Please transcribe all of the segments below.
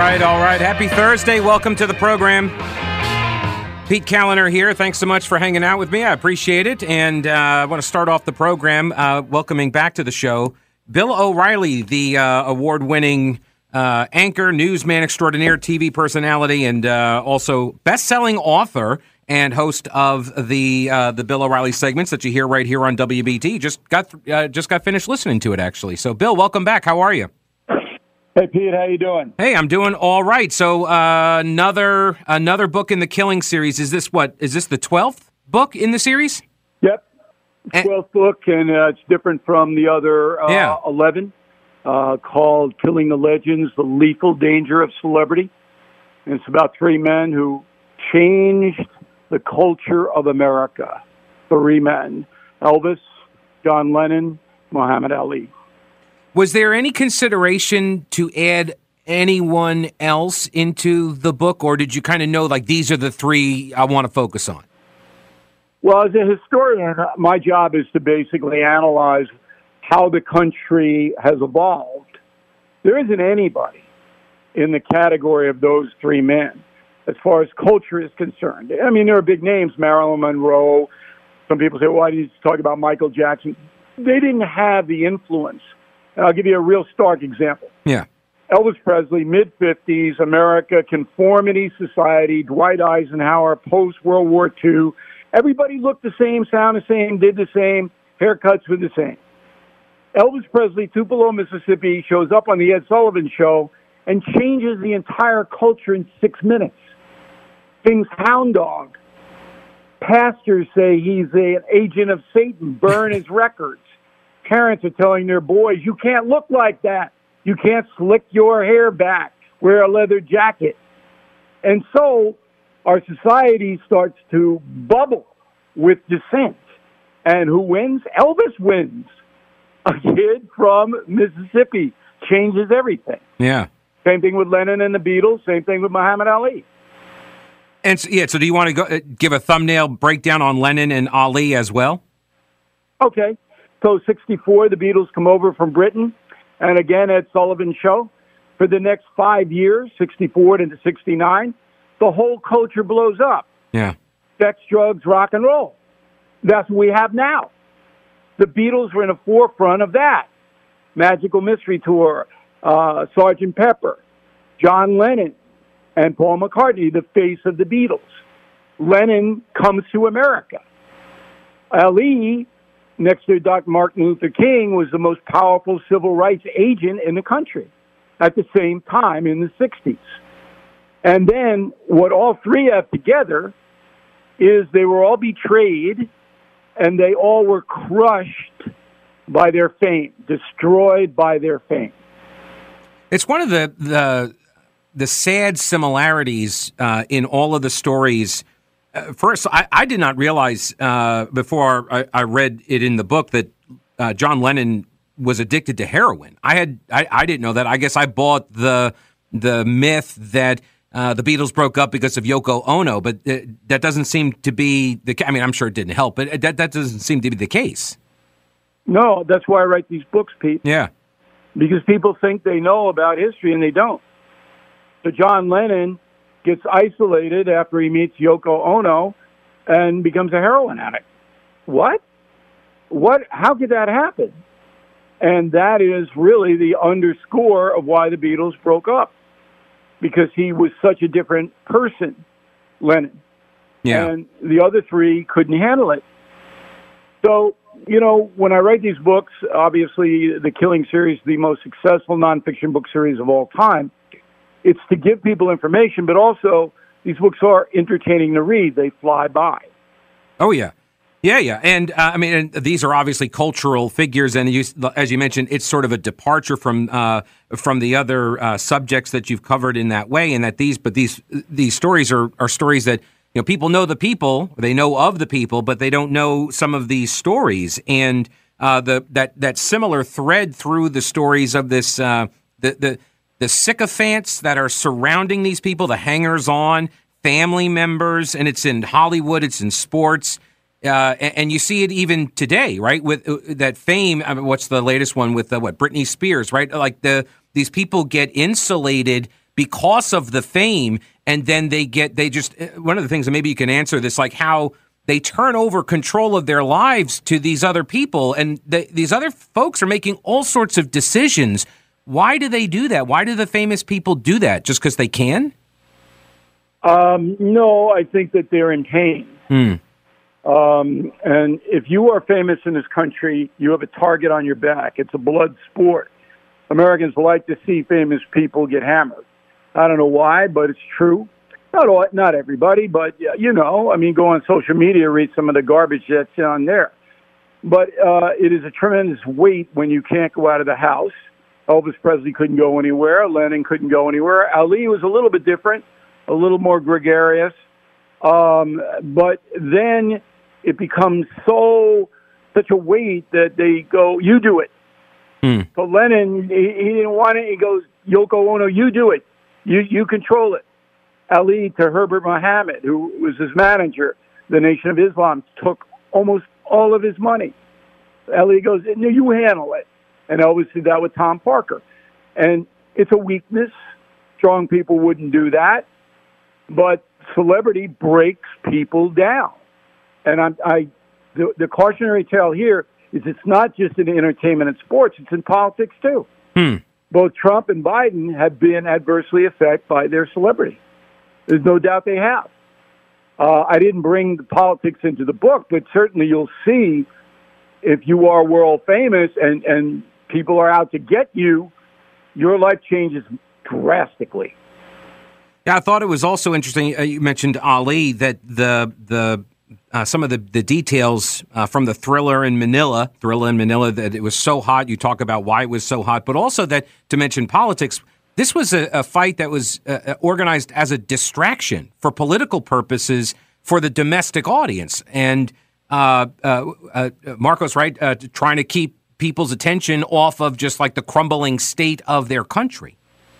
right, all right. Happy Thursday. Welcome to the program. Pete Kaliner here. Thanks so much for hanging out with me. I appreciate it. And I want to start off the program welcoming back to the show Bill O'Reilly, the award-winning anchor, newsman extraordinaire, TV personality, and also best-selling author and host of the Bill O'Reilly segments that you hear right here on WBT. Just got finished listening to it, actually. So, Bill, welcome back. How are you? Hey, Pete, how you doing? Hey, I'm doing all right. So another book in the Killing series. Is this the 12th book in the series? Yep. 12th book, and it's different from the other 11, called Killing the Legends, The Lethal Danger of Celebrity. And it's about three men who changed the culture of America. Three men: Elvis, John Lennon, Muhammad Ali. Was there any consideration to add anyone else into the book, or did you kind of know, like, these are the three I want to focus on? Well, as a historian, my job is to basically analyze how the country has evolved. There isn't anybody in the category of those three men as far as culture is concerned. I mean, there are big names, Marilyn Monroe. Some people say, why do you talk about Michael Jackson? They didn't have the influence. And I'll give you a real stark example. Yeah. Elvis Presley, mid-50s, America, conformity society, Dwight Eisenhower, post-World War II. Everybody looked the same, sound the same, did the same, haircuts were the same. Elvis Presley, Tupelo, Mississippi, shows up on the Ed Sullivan Show and changes the entire culture in 6 minutes. Sings Hound Dog. Pastors say he's an agent of Satan, burn his records. Parents are telling their boys, you can't look like that. You can't slick your hair back, wear a leather jacket. And so our society starts to bubble with dissent. And who wins? Elvis wins. A kid from Mississippi changes everything. Yeah. Same thing with Lennon and the Beatles. Same thing with Muhammad Ali. And so do you want to give a thumbnail breakdown on Lennon and Ali as well? Okay. So 64, the Beatles come over from Britain. And again, Ed Sullivan Show. For the next 5 years, 64 to 69, the whole culture blows up. Yeah. Sex, drugs, rock and roll. That's what we have now. The Beatles were in the forefront of that. Magical Mystery Tour, Sgt. Pepper, John Lennon, and Paul McCartney, the face of the Beatles. Lennon comes to America. Ali, next to Dr. Martin Luther King, was the most powerful civil rights agent in the country at the same time in the 60s. And then what all three have together is they were all betrayed, and they all were crushed by their fame, destroyed by their fame. It's one of the sad similarities in all of the stories. First, I did not realize before I read it in the book that John Lennon was addicted to heroin. I didn't know that. I guess I bought the myth that the Beatles broke up because of Yoko Ono, but that doesn't seem to be the case. I mean, I'm sure it didn't help, but that doesn't seem to be the case. No, that's why I write these books, Pete. Yeah. Because people think they know about history, and they don't. So John Lennon gets isolated after he meets Yoko Ono and becomes a heroin addict. What? How could that happen? And that is really the underscore of why the Beatles broke up. Because he was such a different person, Lennon. Yeah. And the other three couldn't handle it. So, when I write these books, obviously the Killing series, the most successful nonfiction book series of all time, it's to give people information, but also these books are entertaining to read. They fly by. Oh, yeah. Yeah. And and these are obviously cultural figures, and as you mentioned, it's sort of a departure from the other subjects that you've covered in that way. And that these stories are stories that people know the people, they know of the people, but they don't know some of these stories. And that similar thread through the stories of this the sycophants that are surrounding these people, the hangers-on, family members, and it's in Hollywood, it's in sports. And you see it even today, right? With that fame. What's the latest one with Britney Spears, right? Like these people get insulated because of the fame, and then one of the things, and maybe you can answer this, like how they turn over control of their lives to these other people, and these other folks are making all sorts of decisions. Why do they do that? Why do the famous people do that? Just because they can? No, I think that they're in pain. And if you are famous in this country, you have a target on your back. It's a blood sport. Americans like to see famous people get hammered. I don't know why, but it's true. Not everybody, but go on social media, read some of the garbage that's on there. But it is a tremendous weight when you can't go out of the house. Elvis Presley couldn't go anywhere. Lennon couldn't go anywhere. Ali was a little bit different, a little more gregarious. But then it becomes such a weight that they go, you do it. So Lennon, he didn't want it. He goes, Yoko Ono, you do it. You control it. Ali to Herbert Mohammed, who was his manager, the Nation of Islam, took almost all of his money. Ali goes, no, you handle it. And Elvis did that with Tom Parker. And it's a weakness. Strong people wouldn't do that. But celebrity breaks people down. And the cautionary tale here is it's not just in entertainment and sports, it's in politics too. Both Trump and Biden have been adversely affected by their celebrity. There's no doubt they have. I didn't bring the politics into the book, but certainly you'll see if you are world famous and people are out to get you, your life changes drastically. Yeah, I thought it was also interesting. You mentioned Ali, that some of the details from the Thriller in Manila, that it was so hot. You talk about why it was so hot, but also that, to mention politics, this was a fight that was organized as a distraction for political purposes for the domestic audience. And Marcos, right, trying to keep people's attention off of just like the crumbling state of their country.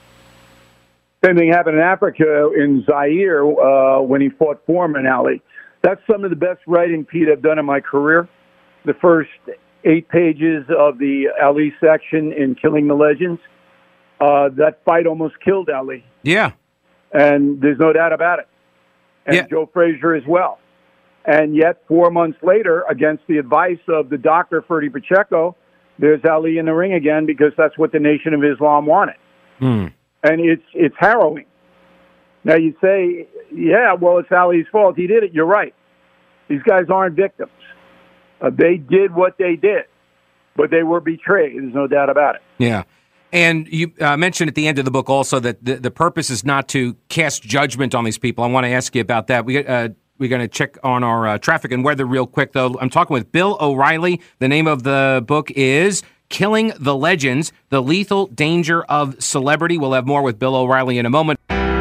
Same thing happened in Africa, in Zaire, when he fought Foreman, Ali. That's some of the best writing, Pete, I've done in my career. The first 8 pages of the Ali section in Killing the Legends. That fight almost killed Ali. Yeah. And there's no doubt about it. And Joe Frazier as well. And yet, 4 months later, against the advice of the doctor, Ferdy Pacheco, there's Ali in the ring again because that's what the Nation of Islam wanted. And it's harrowing. Now, you say, yeah, well, it's Ali's fault. He did it. You're right. These guys aren't victims. They did what they did, but they were betrayed. There's no doubt about it. Yeah. And you mentioned at the end of the book also that the purpose is not to cast judgment on these people. I want to ask you about that. We're going to check on our traffic and weather real quick, though. I'm talking with Bill O'Reilly. The name of the book is Killing the Legends, The Lethal Danger of Celebrity. We'll have more with Bill O'Reilly in a moment.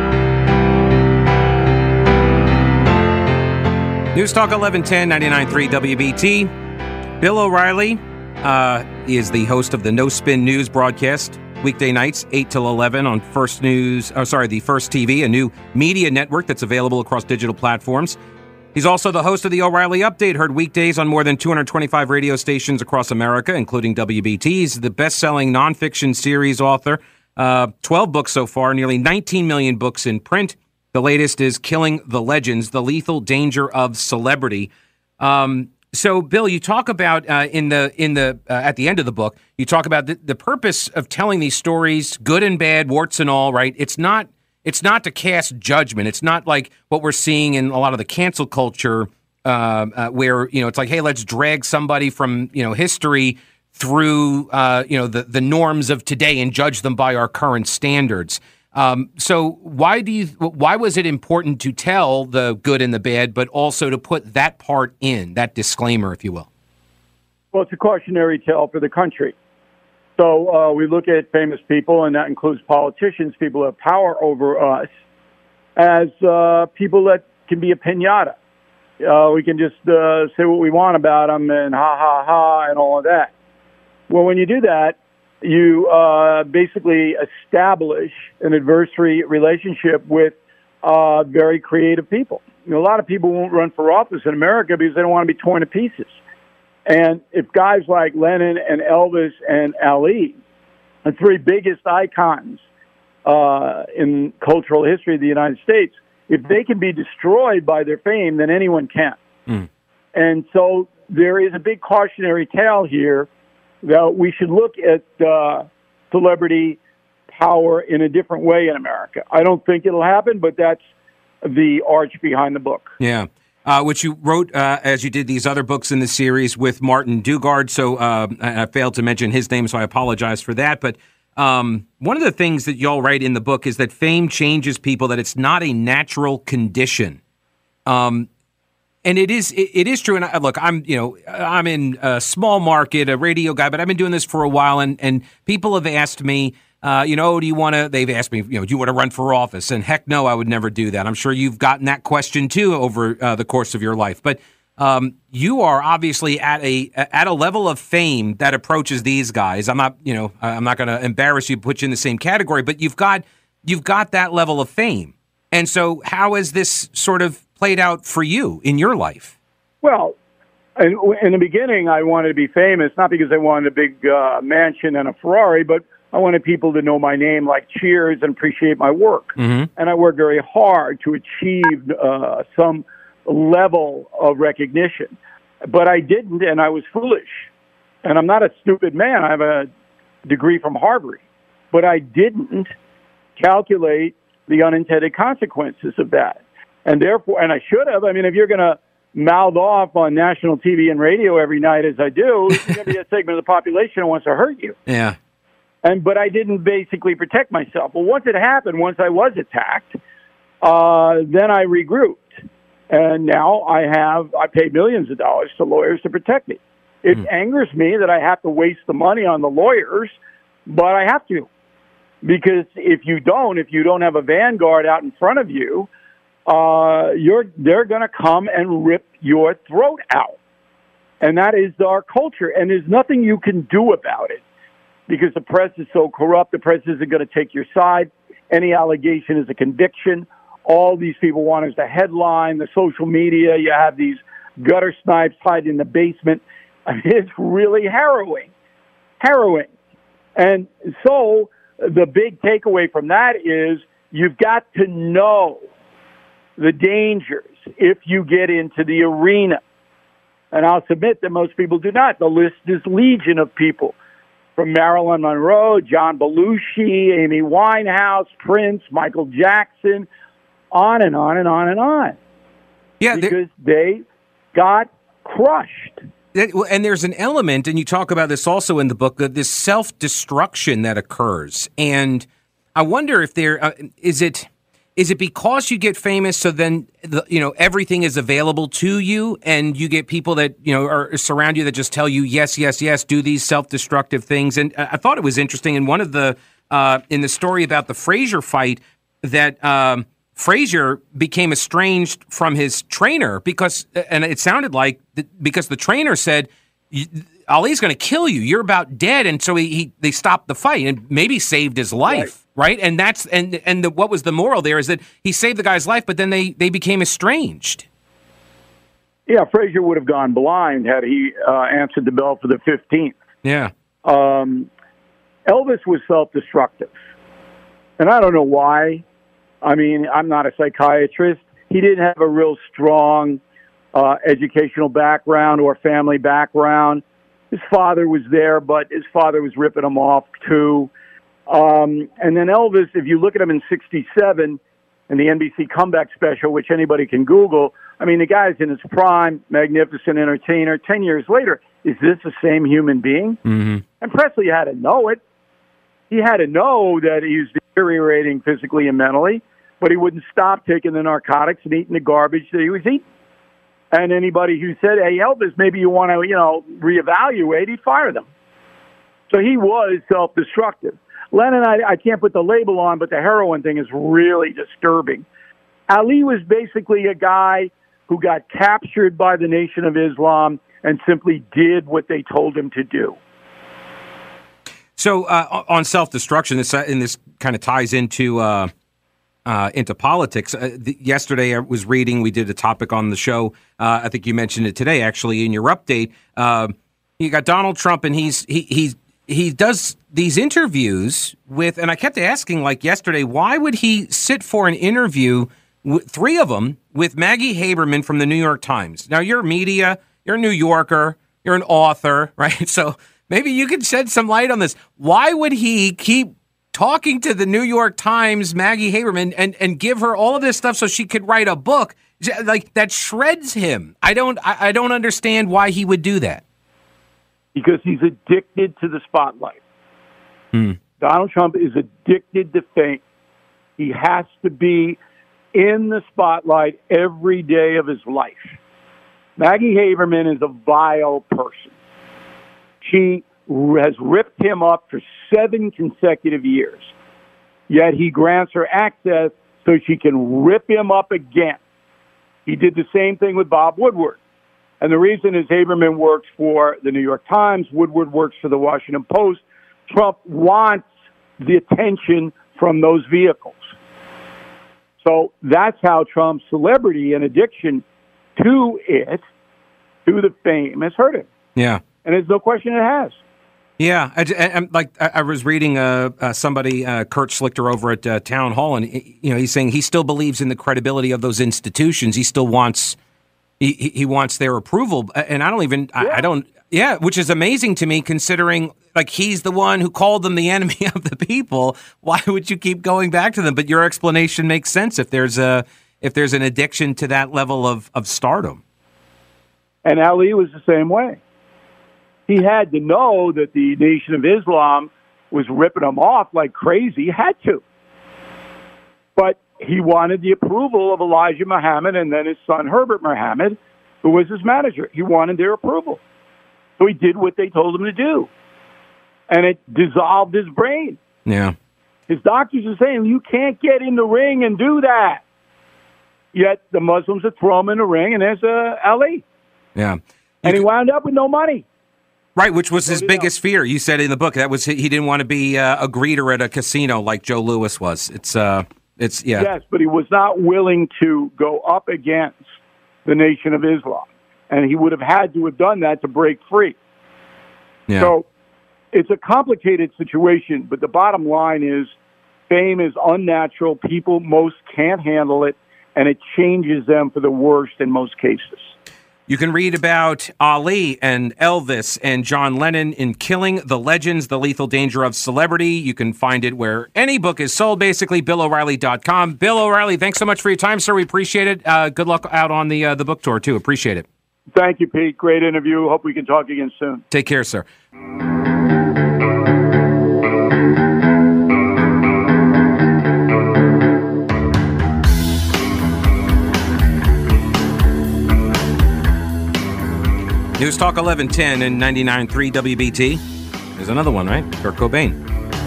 News Talk 1110, 99.3 WBT. Bill O'Reilly is the host of the No Spin News broadcast, weekday nights, 8 till 11 on the First TV, a new media network that's available across digital platforms. He's also the host of the O'Reilly Update, heard weekdays on more than 225 radio stations across America, including WBT. He's the best-selling nonfiction series author, 12 books so far, nearly 19 million books in print. The latest is Killing the Legends, The Lethal Danger of Celebrity. So, Bill, you talk about at the end of the book, you talk about the purpose of telling these stories, good and bad, warts and all, right? It's not to cast judgment. It's not like what we're seeing in a lot of the cancel culture, where it's like, hey, let's drag somebody from history through the norms of today and judge them by our current standards. So why was it important to tell the good and the bad, but also to put that part in, that disclaimer, if you will? Well, it's a cautionary tale for the country. So we look at famous people, and that includes politicians, people who have power over us, as people that can be a piñata. We can just say what we want about them and ha, ha, ha, and all of that. Well, when you do that, you basically establish an adversary relationship with very creative people. A lot of people won't run for office in America because they don't want to be torn to pieces. And if guys like Lennon and Elvis and Ali, the three biggest icons in cultural history of the United States. If they can be destroyed by their fame, then anyone can. Mm. And so there is a big cautionary tale here that we should look at celebrity power in a different way in America. I don't think it'll happen, but that's the arch behind the book. Yeah. Which you wrote as you did these other books in the series with Martin Dugard. So I failed to mention his name, so I apologize for that. But one of the things that y'all write in the book is that fame changes people, that it's not a natural condition. And it is true. And look, I'm in a small market, a radio guy, but I've been doing this for a while, and people have asked me, they've asked me, do you want to run for office? And heck no, I would never do that. I'm sure you've gotten that question too over the course of your life. But you are obviously at a level of fame that approaches these guys. I'm not going to embarrass you, put you in the same category, but you've got that level of fame. And so how has this sort of played out for you in your life? Well, in the beginning, I wanted to be famous, not because I wanted a big mansion and a Ferrari, but I wanted people to know my name like Cheers and appreciate my work. Mm-hmm. And I worked very hard to achieve some level of recognition. But I didn't, and I was foolish. And I'm not a stupid man. I have a degree from Harvard. But I didn't calculate the unintended consequences of that. And therefore, and I should have. I mean, if you're going to mouth off on national TV and radio every night as I do, there's going to be a segment of the population that wants to hurt you. Yeah. But I didn't basically protect myself. Well, once it happened, once I was attacked, then I regrouped. And now I pay millions of dollars to lawyers to protect me. It angers me that I have to waste the money on the lawyers, but I have to. Because if you don't have a vanguard out in front of you, they're going to come and rip your throat out. And that is our culture. And there's nothing you can do about it. Because the press is so corrupt, the press isn't going to take your side. Any allegation is a conviction. All these people want is the headline, the social media. You have these gutter snipes hiding in the basement. I mean, it's really harrowing. And so the big takeaway from that is you've got to know the dangers if you get into the arena. And I'll submit that most people do not. The list is legion of people. From Marilyn Monroe, John Belushi, Amy Winehouse, Prince, Michael Jackson, on and on and on and on. Yeah, because they got crushed. And there's an element, and you talk about this also in the book, this self-destruction that occurs. And I wonder if is it because you get famous, so then everything is available to you, and you get people that are surround you that just tell you yes, yes, yes, do these self-destructive things. And I thought it was interesting in one of the in the story about the Frazier fight that Frazier became estranged from his trainer because it sounded like because the trainer said, Ali's going to kill you. You're about dead. And so they stopped the fight and maybe saved his life. Right. And that's what was the moral there is that he saved the guy's life, but then they became estranged. Yeah. Frazier would have gone blind had he answered the bell for the 15th. Yeah. Elvis was self-destructive. And I don't know why. I mean, I'm not a psychiatrist. He didn't have a real strong educational background or family background. His father was there, but his father was ripping him off, too. And then Elvis, if you look at him in 1967 in the NBC comeback special, which anybody can Google, I mean, the guy's in his prime, magnificent entertainer. 10 years later, is this the same human being? Mm-hmm. And Presley had to know it. He had to know that he was deteriorating physically and mentally, but he wouldn't stop taking the narcotics and eating the garbage that he was eating. And anybody who said, hey, Elvis, maybe you want to, reevaluate, he'd fire them. So he was self-destructive. Lennon, I can't put the label on, but the heroin thing is really disturbing. Ali was basically a guy who got captured by the Nation of Islam and simply did what they told him to do. So on self-destruction, this kind of ties into politics. Yesterday I was reading, we did a topic on the show. I think you mentioned it today, actually, in your update. You got Donald Trump, and he does these interviews with, and I kept asking, like yesterday, why would he sit for an interview, three of them, with Maggie Haberman from the New York Times? Now, you're media, you're a New Yorker, you're an author, right? So maybe you could shed some light on this. Why would he keep talking to the New York Times, Maggie Haberman, and give her all of this stuff so she could write a book? Like, that shreds him. I don't understand why he would do that. Because he's addicted to the spotlight. Donald Trump is addicted to fame. He has to be in the spotlight every day of his life. Maggie Haberman is a vile person. She has ripped him up for 7 consecutive years. Yet he grants her access so she can rip him up again. He did the same thing with Bob Woodward. And the reason is Haberman works for the New York Times, Woodward works for the Washington Post. Trump wants the attention from those vehicles. So that's how Trump's celebrity and addiction to the fame, has hurt him. Yeah. And there's no question it has. Yeah. I was reading somebody, Kurt Schlichter over at Town Hall, and he's saying he still believes in the credibility of those institutions. He still wants he wants their approval. And I don't. Yeah, which is amazing to me, considering like he's the one who called them the enemy of the people. Why would you keep going back to them? But your explanation makes sense if there's an addiction to that level of stardom. And Ali was the same way. He had to know that the Nation of Islam was ripping him off like crazy. He had to. But he wanted the approval of Elijah Muhammad and then his son Herbert Muhammad, who was his manager. He wanted their approval. So he did what they told him to do. And it dissolved his brain. Yeah. His doctors are saying, you can't get in the ring and do that. Yet the Muslims would throw him in the ring, and there's Ali. Yeah. And he wound up with no money. Right, which was his biggest fear. You said in the book that was he didn't want to be a greeter at a casino like Joe Louis was. It's yeah. Yes, but he was not willing to go up against the Nation of Islam. And he would have had to have done that to break free. Yeah. So it's a complicated situation, but the bottom line is fame is unnatural. Most can't handle it, and it changes them for the worst in most cases. You can read about Ali and Elvis and John Lennon in Killing the Legends, The Lethal Danger of Celebrity. You can find it where any book is sold, basically, BillO'Reilly.com. Bill O'Reilly, thanks so much for your time, sir. We appreciate it. Good luck out on the book tour, too. Appreciate it. Thank you, Pete. Great interview. Hope we can talk again soon. Take care, sir. News Talk 1110 and 99.3 WBT. There's another one, right? Kurt Cobain.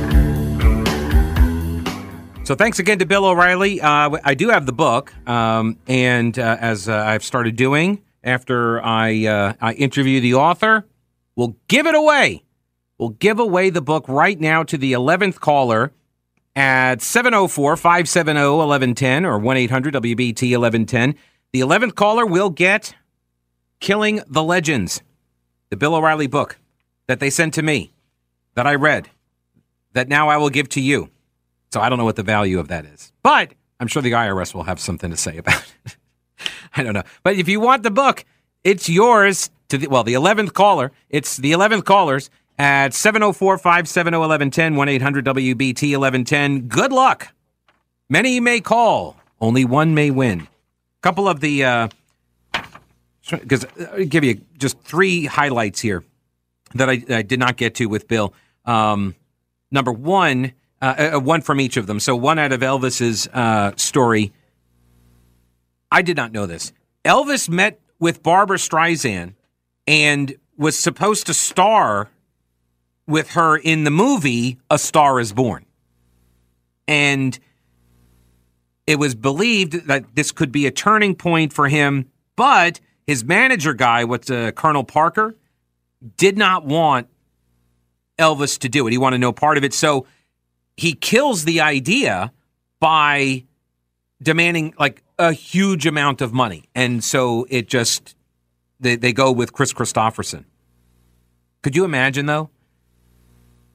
So thanks again to Bill O'Reilly. I do have the book, and as I've started doing after I interview the author, we'll give it away. We'll give away the book right now to the 11th caller at 704-570-1110 or 1-800-WBT-1110. The 11th caller will get Killing the Legends, the Bill O'Reilly book that they sent to me, that I read, that now I will give to you. So I don't know what the value of that is, but I'm sure the IRS will have something to say about it. I don't know. But if you want the book, it's yours to the 11th caller. It's the 11th callers at 704-570-1110, 1-800-WBT-1110. Good luck. Many may call. Only one may win. A couple of the... Because I'll give you just 3 highlights here that I did not get to with Bill. Number one, one from each of them. So one out of Elvis's story. I did not know this. Elvis met with Barbra Streisand and was supposed to star with her in the movie A Star is Born. And it was believed that this could be a turning point for him, but his manager guy, Colonel Parker, did not want Elvis to do it. He wanted no part of it. So he kills the idea by demanding like a huge amount of money. And so it just, they go with Chris Christopherson. Could you imagine, though?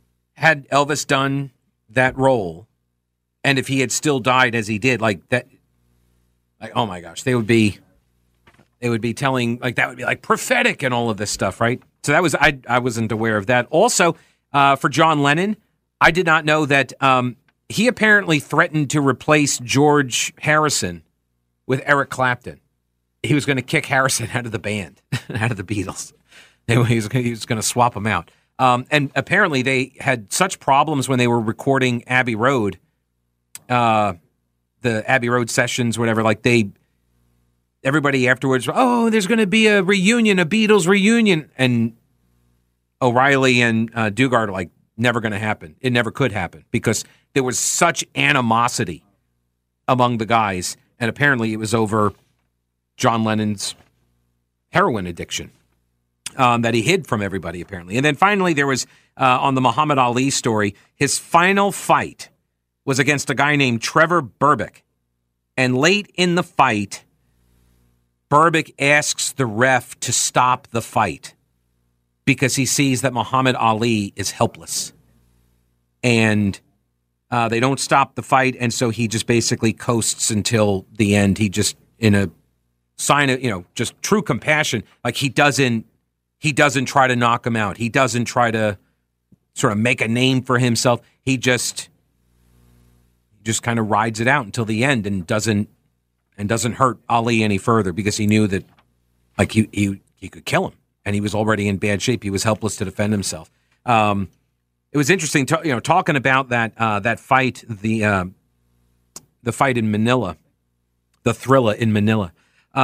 had Elvis done that role, and if he had still died as he did, like that, like, oh my gosh, they would be telling, like, that would be like prophetic and all of this stuff, right? So that was, I wasn't aware of that. Also, for John Lennon, I did not know that he apparently threatened to replace George Harrison with Eric Clapton. He was going to kick Harrison out of the band, out of the Beatles. He was going to swap them out. And apparently they had such problems when they were recording Abbey Road, the Abbey Road sessions, whatever, like everybody afterwards, oh, there's going to be a reunion, a Beatles reunion. And O'Reilly and Dugard are like, never going to happen. It never could happen because there was such animosity among the guys. And apparently it was over John Lennon's heroin addiction that he hid from everybody, apparently. And then finally there was, on the Muhammad Ali story, his final fight was against a guy named Trevor Berbick. And late in the fight, Berbick asks the ref to stop the fight because he sees that Muhammad Ali is helpless. And they don't stop the fight, and so he just basically coasts until the end. He just, in a sign of, just true compassion, like he doesn't try to knock him out. He doesn't try to sort of make a name for himself. He just kind of rides it out until the end and doesn't hurt Ali any further because he knew that, like, he could kill him, and he was already in bad shape. He was helpless to defend himself. It was interesting, talking about that fight, the fight in Manila, the Thrilla in Manila,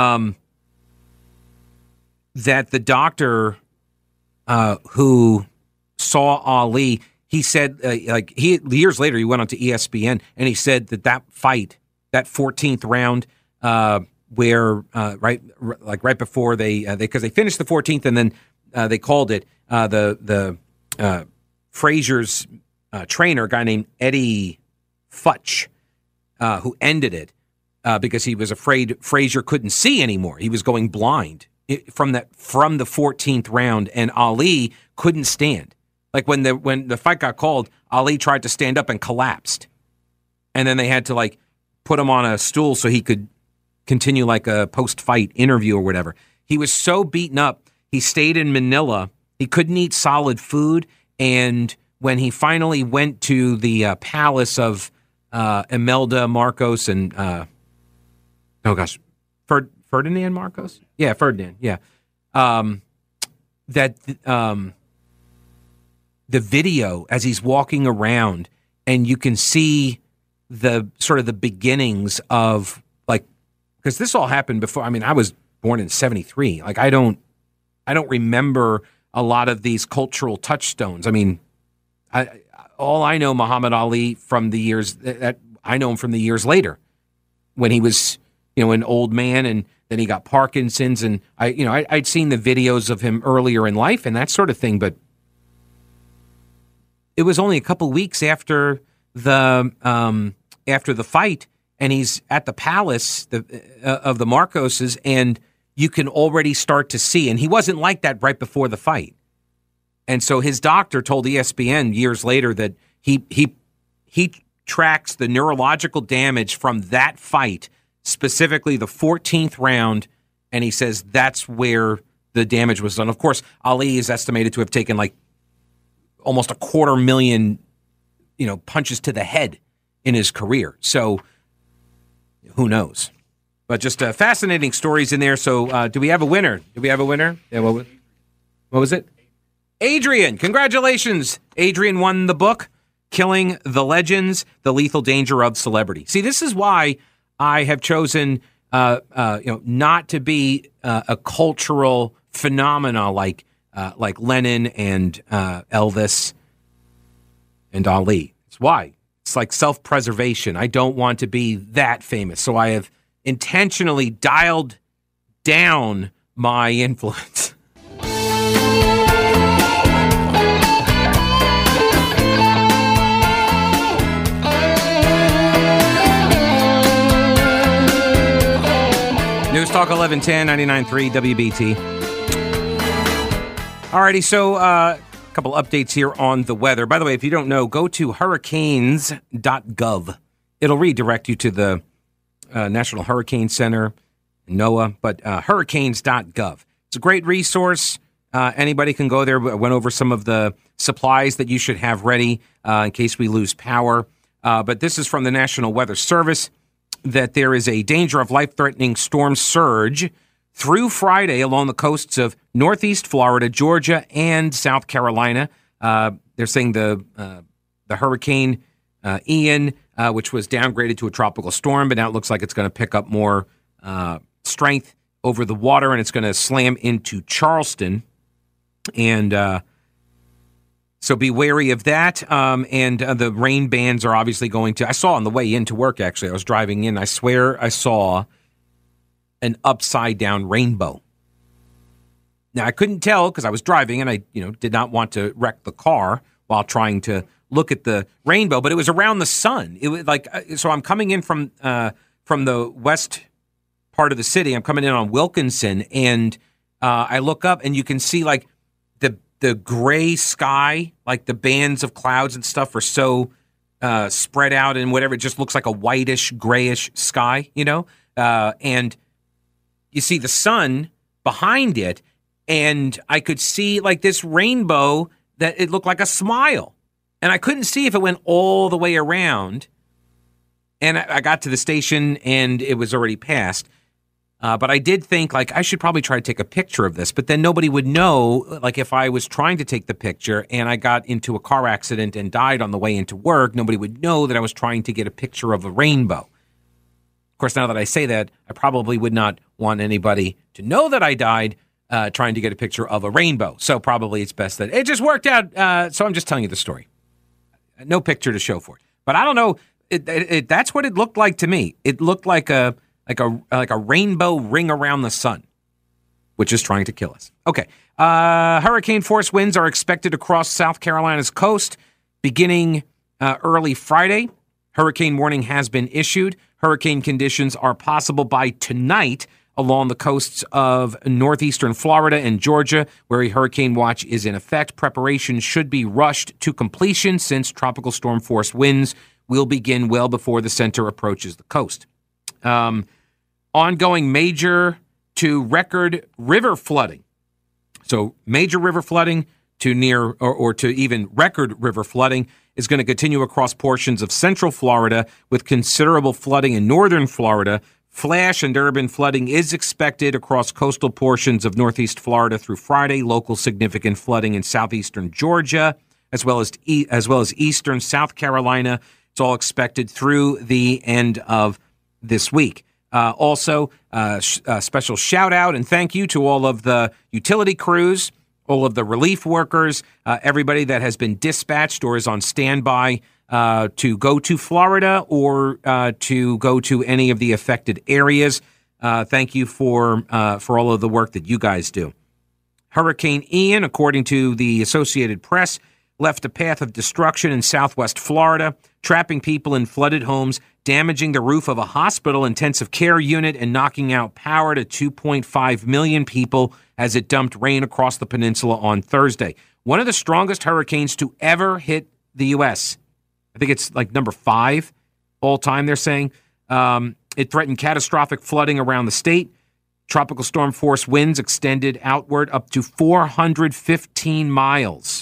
that the doctor who saw Ali, he said, years later, he went on to ESPN and he said that fight, that 14th round, where right before because they finished the 14th and then they called it the Frazier's trainer, a guy named Eddie Futch, who ended it because he was afraid Frazier couldn't see anymore. He was going blind from the 14th round, and Ali couldn't stand. Like when the fight got called, Ali tried to stand up and collapsed, and then they had to put him on a stool so he could continue like a post-fight interview or whatever. He was so beaten up, he stayed in Manila. He couldn't eat solid food. And when he finally went to the palace of Imelda Marcos and, Ferdinand Marcos? Yeah, Ferdinand, yeah. The video as he's walking around, and you can see the sort of the beginnings of, because this all happened before. I mean, I was born in 1973. I don't remember a lot of these cultural touchstones. I mean, all I know Muhammad Ali from the years that I know him from the years later, when he was, an old man, and then he got Parkinson's, and I'd seen the videos of him earlier in life and that sort of thing, but it was only a couple weeks after the fight, and he's at the palace of the Marcoses, and you can already start to see, and he wasn't like that right before the fight. And so his doctor told ESPN years later that he tracks the neurological damage from that fight, specifically the 14th round, and he says that's where the damage was done. Of course, Ali is estimated to have taken almost 250,000, punches to the head in his career. So who knows? But just fascinating stories in there. So do we have a winner? Yeah, what was it? Adrian. Congratulations. Adrian won the book, Killing the Legends, The Lethal Danger of Celebrity. See, this is why I have chosen not to be a cultural phenomena like Lennon and Elvis and Ali. It's why. It's like self-preservation. I don't want to be that famous. So I have intentionally dialed down my influence. News Talk 1110, 99.3 WBT. Alrighty, so couple updates here on the weather. By the way, if you don't know, go to hurricanes.gov. It'll redirect you to the National Hurricane Center, NOAA, but hurricanes.gov. It's a great resource. Anybody can go there. I went over some of the supplies that you should have ready in case we lose power. But this is from the National Weather Service, that there is a danger of life-threatening storm surge through Friday along the coasts of northeast Florida, Georgia, and South Carolina. They're saying the Hurricane Ian, which was downgraded to a tropical storm, but now it looks like it's going to pick up more strength over the water, and it's going to slam into Charleston. And so be wary of that. And the rain bands are obviously going to... I saw on the way into work, actually. I was driving in. I swear I saw an upside-down rainbow. Now, I couldn't tell because I was driving, and I did not want to wreck the car while trying to look at the rainbow, but it was around the sun. It was like... So I'm coming in from the west part of the city. I'm coming in on Wilkinson, and I look up, and you can see, like, the gray sky, like the bands of clouds and stuff are so spread out and whatever. It just looks like a whitish, grayish sky, and you see the sun behind it, and I could see like this rainbow that it looked like a smile. And I couldn't see if it went all the way around. And I got to the station, and it was already past. But I did think, like, I should probably try to take a picture of this, but then nobody would know, like, if I was trying to take the picture and I got into a car accident and died on the way into work, nobody would know that I was trying to get a picture of a rainbow. Of course, now that I say that, I probably would not want anybody to know that I died trying to get a picture of a rainbow. So probably it's best that it just worked out. So I'm just telling you the story. No picture to show for it. But I don't know. That's what it looked like to me. It looked like a rainbow ring around the sun, which is trying to kill us. Okay. Hurricane force winds are expected across South Carolina's coast beginning early Friday. Hurricane warning has been issued. Hurricane conditions are possible by tonight along the coasts of northeastern Florida and Georgia, where a hurricane watch is in effect. Preparation should be rushed to completion since tropical storm force winds will begin well before the center approaches the coast. Ongoing major to record river flooding. So major river flooding to near or to even record river flooding is going to continue across portions of central Florida with considerable flooding in northern Florida. Flash and urban flooding is expected across coastal portions of northeast Florida through Friday. Local significant flooding in southeastern Georgia, as well as eastern South Carolina. It's all expected through the end of this week. Also, a special shout out and thank you to all of the utility crews, all of the relief workers, everybody that has been dispatched or is on standby to go to Florida or to go to any of the affected areas. Thank you for all of the work that you guys do. Hurricane Ian, according to the Associated Press, left a path of destruction in southwest Florida, trapping people in flooded homes, damaging the roof of a hospital intensive care unit, and knocking out power to 2.5 million people as it dumped rain across the peninsula on Thursday. One of the strongest hurricanes to ever hit the U.S. I think it's like number 5 all time, they're saying. It threatened catastrophic flooding around the state. Tropical storm force winds extended outward up to 415 miles.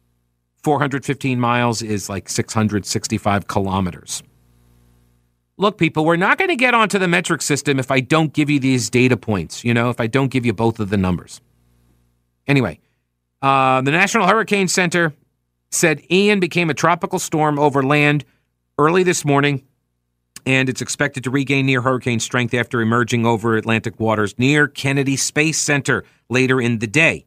415 miles is like 665 kilometers. Look, people, we're not going to get onto the metric system if I don't give you these data points, if I don't give you both of the numbers. Anyway, the National Hurricane Center said Ian became a tropical storm over land early this morning, and it's expected to regain near hurricane strength after emerging over Atlantic waters near Kennedy Space Center later in the day.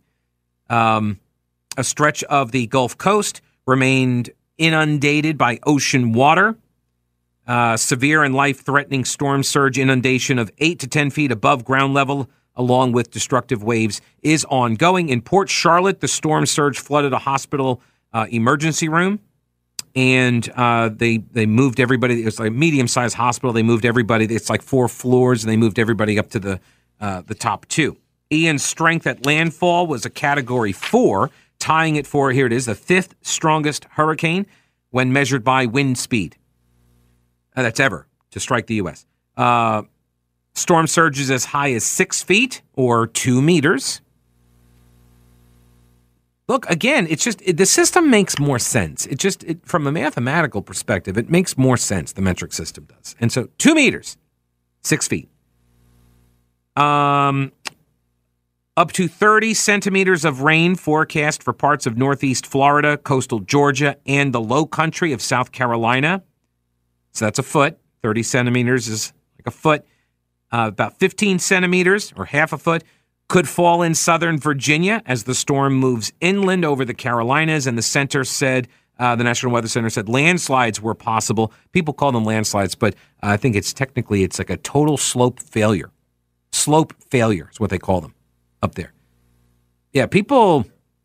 A stretch of the Gulf Coast remained inundated by ocean water. Severe and life-threatening storm surge inundation of 8 to 10 feet above ground level, along with destructive waves, is ongoing. In Port Charlotte, the storm surge flooded a hospital emergency room, and they moved everybody. It was like a medium-sized hospital. They moved everybody. It's like 4 floors, and they moved everybody up to the top 2. Ian's strength at landfall was a Category 4. tying it for, here it is, the fifth strongest hurricane when measured by wind speed. That's ever to strike the U.S. Storm surges as high as 6 feet or 2 meters. Look, again, it's just the system makes more sense. From a mathematical perspective, it makes more sense. The metric system does. And so 2 meters, 6 feet. Up to 30 centimeters of rain forecast for parts of northeast Florida, coastal Georgia, and the low country of South Carolina. So that's a foot. 30 centimeters is like a foot. About 15 centimeters, or half a foot, could fall in southern Virginia as the storm moves inland over the Carolinas. And the center said, the National Weather Center said landslides were possible. People call them landslides, but I think it's like a total slope failure. Slope failure is what they call them up there. Yeah, people,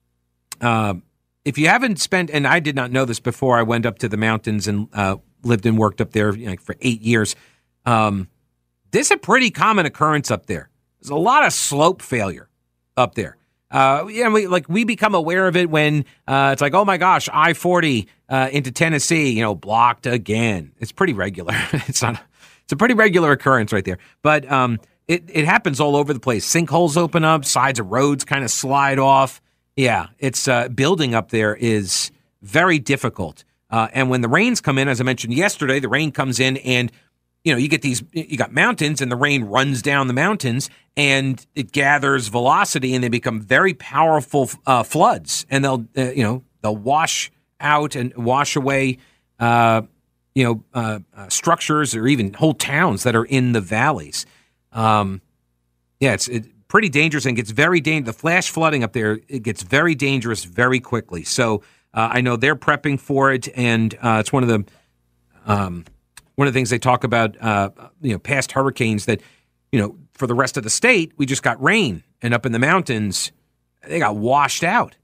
if you haven't spent, and I did not know this before I went up to the mountains and lived and worked up there for 8 years. This is a pretty common occurrence up there. There's a lot of slope failure up there. We become aware of it when it's like, oh my gosh, I-40 into Tennessee, blocked again. It's pretty regular. It's a pretty regular occurrence right there. But it happens all over the place. Sinkholes open up, sides of roads kind of slide off. Yeah, it's building up there is very difficult. And when the rains come in, as I mentioned yesterday, the rain comes in and you got mountains and the rain runs down the mountains and it gathers velocity and they become very powerful floods, and they'll wash out and wash away structures or even whole towns that are in the valleys. It's pretty dangerous and gets very dangerous. The flash flooding up there, it gets very dangerous very quickly. So I know they're prepping for it, and it's one of the things they talk about, past hurricanes that, for the rest of the state, we just got rain, and up in the mountains, they got washed out.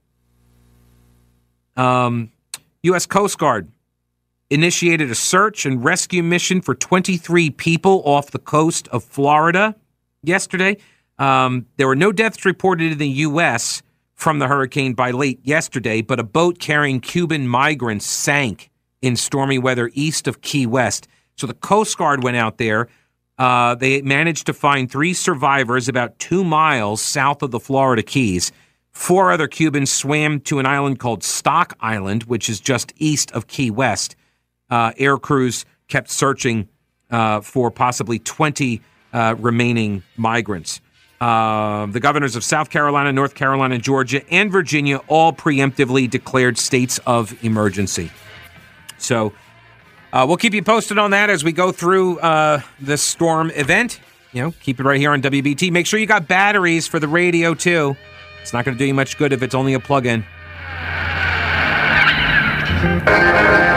U.S. Coast Guard initiated a search and rescue mission for 23 people off the coast of Florida yesterday. There were no deaths reported in the U.S. from the hurricane by late yesterday, but a boat carrying Cuban migrants sank in stormy weather east of Key West. So the Coast Guard went out there. They managed to find 3 survivors about 2 miles south of the Florida Keys. 4 other Cubans swam to an island called Stock Island, which is just east of Key West. Air crews kept searching for possibly 20 remaining migrants. The governors of South Carolina, North Carolina, Georgia, and Virginia all preemptively declared states of emergency. So we'll keep you posted on that as we go through this storm event. Keep it right here on WBT. Make sure you got batteries for the radio, too. It's not going to do you much good if it's only a plug-in.